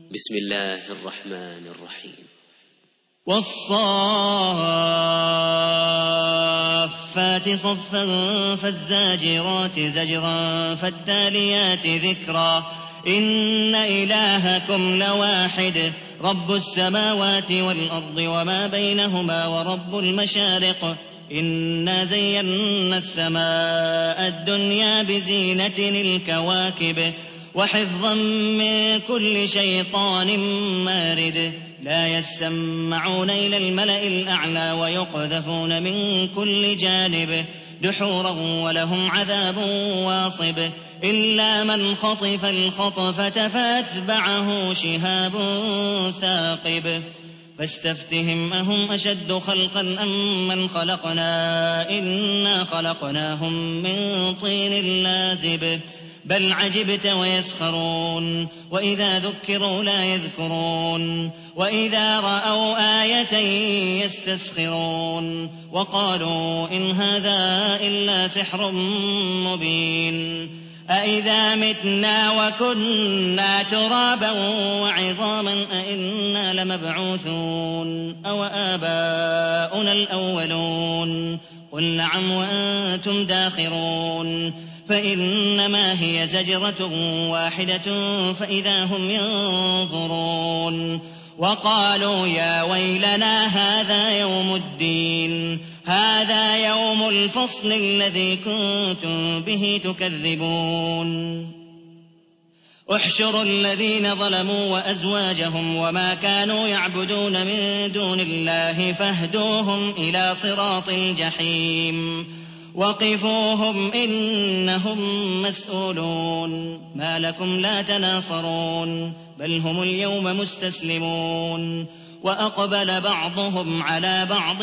بسم الله الرحمن الرحيم. والصافات صفا فالزاجرات زجرا فالتاليات ذكرا إن إلهكم لواحد رب السماوات والأرض وما بينهما ورب المشارق إنا زينا السماء الدنيا بزينة الكواكب وحفظا من كل شيطان مارد لا يسمعون إلى الملأ الأعلى ويقذفون من كل جانب دحورا ولهم عذاب واصب إلا من خطف الخطفة فأتبعه شهاب ثاقب فاستفتهم أهم أشد خلقا أم من خلقنا إنا خلقناهم من طين لازب بل عجبت ويسخرون وإذا ذكروا لا يذكرون وإذا رأوا آية يستسخرون وقالوا إن هذا إلا سحر مبين أإذا متنا وكنا ترابا وعظاما أإنا لمبعوثون أو آباؤنا الأولون قل نعم وأنتم داخرون فإنما هي زجرة واحدة فإذا هم ينظرون وقالوا يا ويلنا هذا يوم الدين هذا يوم الفصل الذي كنتم به تكذبون احشروا الذين ظلموا وأزواجهم وما كانوا يعبدون من دون الله فاهدوهم إلى صراط الجحيم وقفوهم إنهم مسؤولون ما لكم لا تناصرون بل هم اليوم مستسلمون وأقبل بعضهم على بعض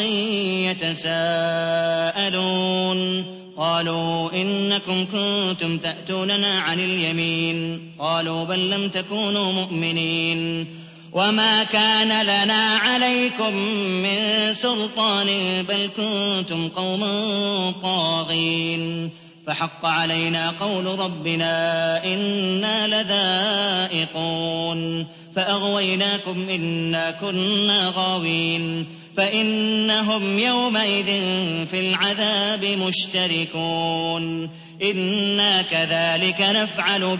يتساءلون قالوا إنكم كنتم تأتوننا عن اليمين قالوا بل لم تكونوا مؤمنين وما كان لنا عليكم من سلطان بل كنتم قوما طاغين فحق علينا قول ربنا إنا لذائقون فأغويناكم إنا كنا غاوين فإنهم يومئذ في العذاب مشتركون إنا كذلك نفعل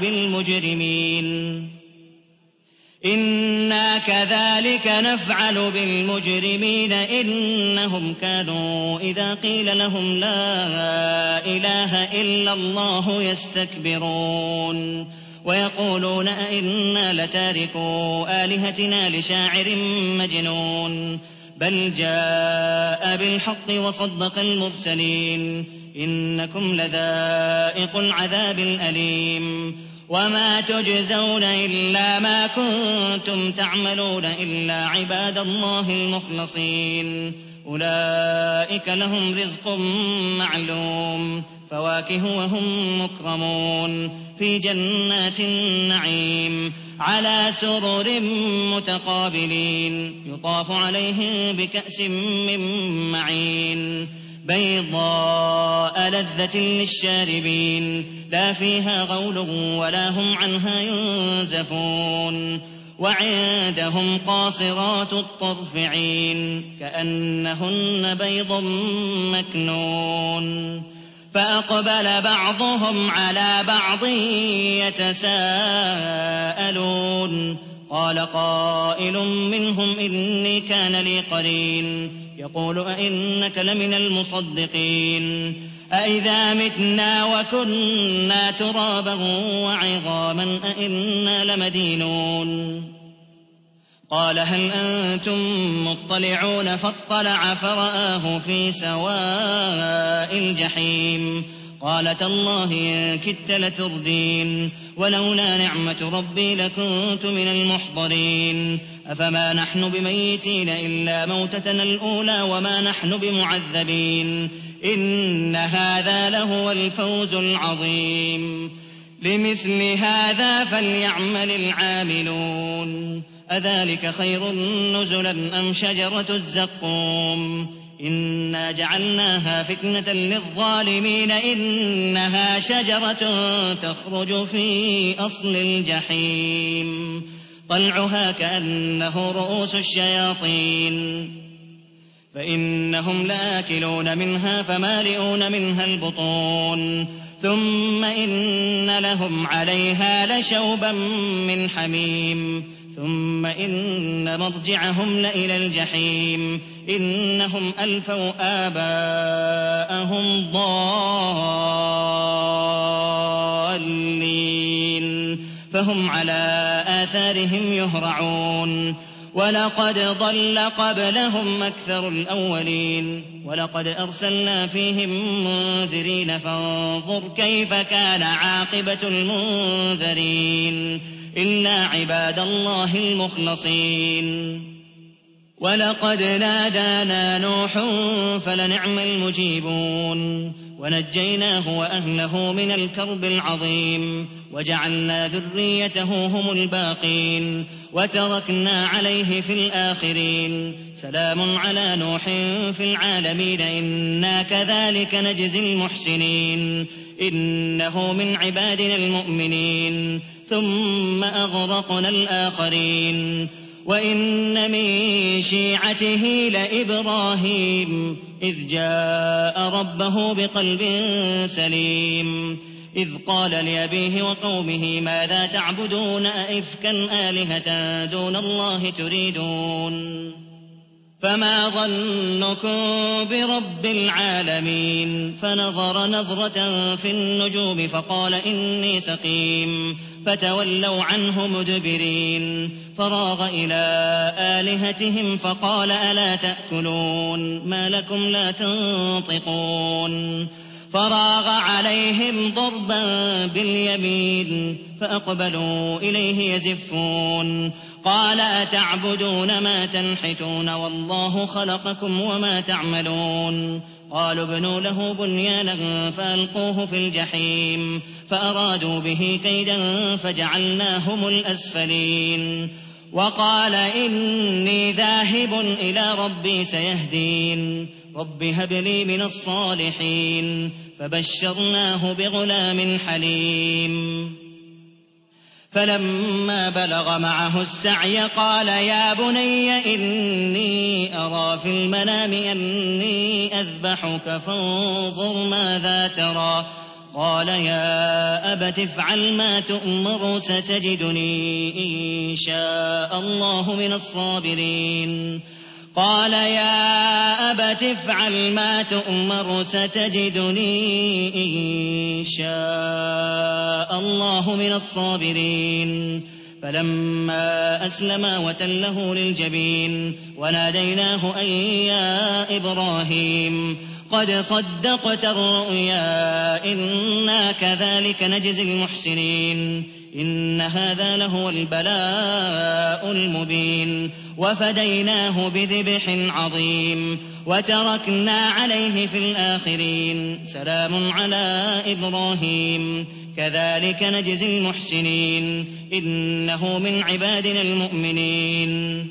بالمجرمين إنهم كانوا إذا قيل لهم لا إله إلا الله يستكبرون ويقولون أئنا لتاركو آلهتنا لشاعر مجنون بل جاء بالحق وصدق المرسلين إنكم لذائقو العذاب الأليم وما تجزون إلا ما كنتم تعملون إلا عباد الله المخلصين أولئك لهم رزق معلوم فواكه وهم مكرمون في جنات النعيم على سرر متقابلين يطاف عليهم بكأس من معين بيضاء لذة للشاربين لا فيها غول ولا هم عنها ينزفون وعندهم قاصرات الطرف عين كأنهن بيض مكنون فأقبل بعضهم على بعض يتساءلون قال قائل منهم إني كان لي قرين يقول أئنك لمن المصدقين أئذا متنا وكنا ترابا وعظاما أئنا لمدينون قال هل أنتم مطلعون فاطلع فرآه في سواء الجحيم قال تالله إن كدت لتردين ولولا نعمة ربي لكنت من المحضرين أفما نحن بميتين إلا موتتنا الأولى وما نحن بمعذبين إن هذا لهو الفوز العظيم لمثل هذا فليعمل العاملون أذلك خير نزلا أم شجرة الزقوم إنا جعلناها فتنة للظالمين إنها شجرة تخرج في أصل الجحيم طلعها كأنه رؤوس الشياطين فإنهم لآكلون منها فمالئون منها البطون ثم إن لهم عليها لشوبا من حميم ثم إن مرجعهم لإلى الجحيم إنهم ألفوا آباءهم ضالين فهم على آثارهم يهرعون ولقد ضل قبلهم أكثر الأولين ولقد أرسلنا فيهم منذرين فانظر كيف كان عاقبة المنذرين إلا عباد الله المخلصين ولقد نادانا نوح فلنعم المجيبون ونجيناه وأهله من الكرب العظيم وجعلنا ذريته هم الباقين وتركنا عليه في الآخرين سلام على نوح في العالمين إنا كذلك نجزي المحسنين إنه من عبادنا المؤمنين ثم أغرقنا الآخرين وإن من شيعته لإبراهيم إذ جاء ربه بقلب سليم إذ قال لأبيه وقومه ماذا تعبدون أئفكا آلهة دون الله تريدون فما ظنكم برب العالمين فنظر نظرة في النجوم فقال إني سقيم فتولوا عنه مدبرين فراغ إلى آلهتهم فقال ألا تأكلون ما لكم لا تنطقون فراغ عليهم ضربا باليمين فأقبلوا إليه يزفون قال أتعبدون ما تنحتون والله خلقكم وما تعملون قالوا ابنوا له بنيانا فألقوه في الجحيم فأرادوا به كيدا فجعلناهم الأسفلين وقال إني ذاهب إلى ربي سيهدين رب هب لي من الصالحين فبشرناه بغلام حليم فلما بلغ معه السعي قال يا بني إني أرى في المنام أني أذبحك فانظر ماذا ترى قال يا أبت افعل ما تؤمر ستجدني إن شاء الله من الصابرين قال يا أبت افعل ما تؤمر ستجدني إن شاء الله من الصابرين فلما أسلما وتله للجبين وناديناه أن يا إبراهيم قد صدقت الرؤيا إنا كذلك نجزي المحسنين إن هذا لهو البلاء المبين وفديناه بذبح عظيم وتركنا عليه في الآخرين سلام على إبراهيم كذلك نجزي المحسنين إنه من عبادنا المؤمنين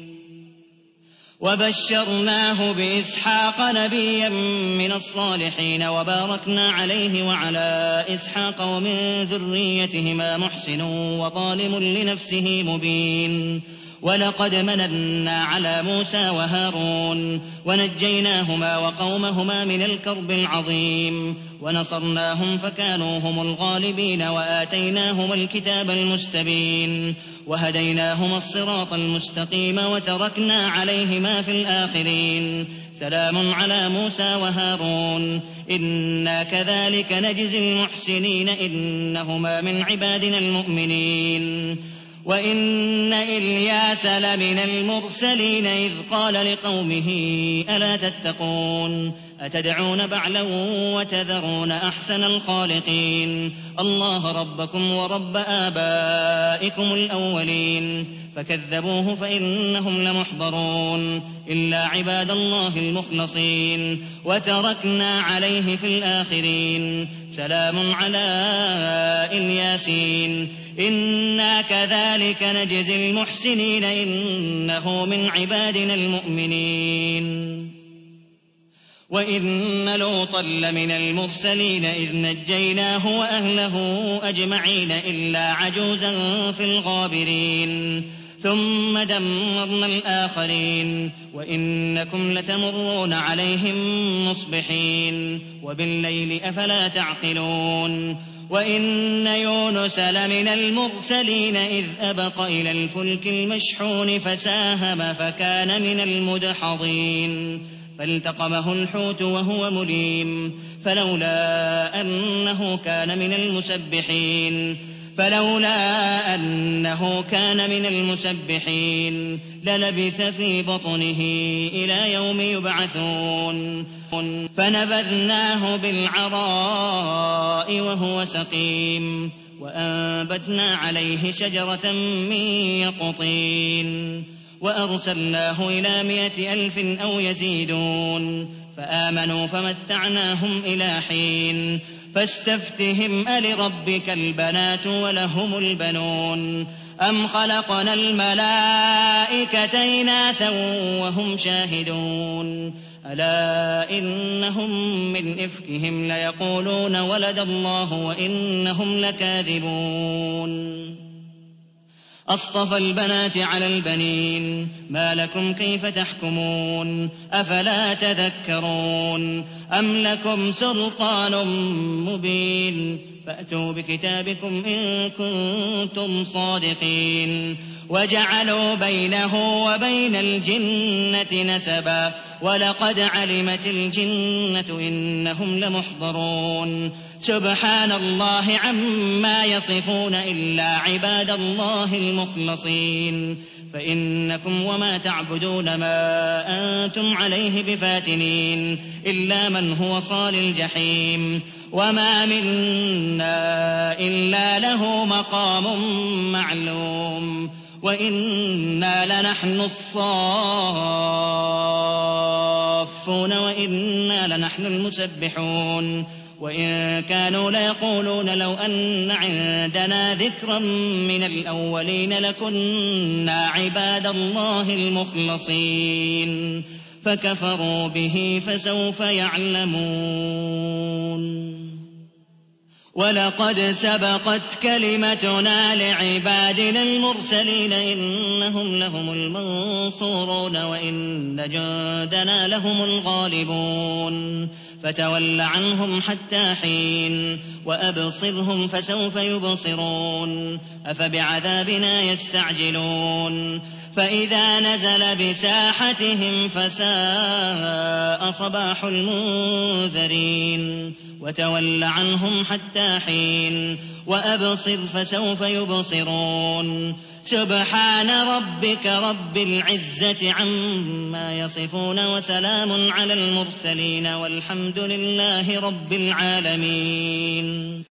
وبشرناه بإسحاق نبيا من الصالحين وباركنا عليه وعلى إسحاق ومن ذريتهما محسن وظالم لنفسه مبين ولقد مننا على موسى وهارون ونجيناهما وقومهما من الكرب العظيم ونصرناهم فكانوا هم الغالبين وآتيناهما الكتاب المستبين وهديناهما الصراط المستقيم وتركنا عليهما في الآخرين سلام على موسى وهارون إنا كذلك نجزي المحسنين إنهما من عبادنا المؤمنين وإن إلياس لمن المرسلين إذ قال لقومه ألا تتقون أتدعون بعلا وتذرون أحسن الخالقين الله ربكم ورب آبائكم الأولين فكذبوه فإنهم لمحضرون إلا عباد الله المخلصين وتركنا عليه في الآخرين سلام على الياسين إنا كذلك نجزي المحسنين إنه من عبادنا المؤمنين وإن لوطا لمن المرسلين إذ نجيناه وأهله أجمعين إلا عجوزا في الغابرين ثم دمرنا الآخرين وإنكم لتمرون عليهم مصبحين وبالليل أفلا تعقلون وإن يونس لمن المرسلين إذ أبق إلى الفلك المشحون فساهم فكان من المدحضين فالتقمه الحوت وهو مليم فلولا أنه كان من المسبحين للبث في بطنه إلى يوم يبعثون فنبذناه بالعراء وهو سقيم وأنبتنا عليه شجرة من يقطين وأرسلناه إلى 100,000 أو يزيدون فآمنوا فمتعناهم إلى حين فاستفتهم ألربك البنات ولهم البنون أم خلقنا الملائكة إناثا وهم شاهدون ألا إنهم من إفكهم ليقولون ولد الله وإنهم لكاذبون أصطفى البنات على البنين ما لكم كيف تحكمون أفلا تذكرون أم لكم سلطان مبين فأتوا بكتابكم إن كنتم صادقين وجعلوا بينه وبين الجنة نسبا ولقد علمت الجنة إنهم لمحضرون سبحان الله عما يصفون إلا عباد الله المخلصين فإنكم وما تعبدون ما أنتم عليه بفاتنين إلا من هو صال الجحيم وما منا إلا له مقام معلوم وإنا لنحن الصافون وإنا لنحن المسبحون وإن كانوا ليقولون لو أن عندنا ذكرا من الأولين لكنا عباد الله المخلصين فكفروا به فسوف يعلمون ولقد سبقت كلمتنا لعبادنا المرسلين إنهم لهم المنصورون وإن جندنا لهم الغالبون فتول عنهم حتى حين وأبصرهم فسوف يبصرون أفبعذابنا يستعجلون فإذا نزل بساحتهم فساء صباح المنذرين وتول عنهم حتى حين وأبصر فسوف يبصرون سبحان ربك رب العزة عما يصفون وسلام على المرسلين والحمد لله رب العالمين.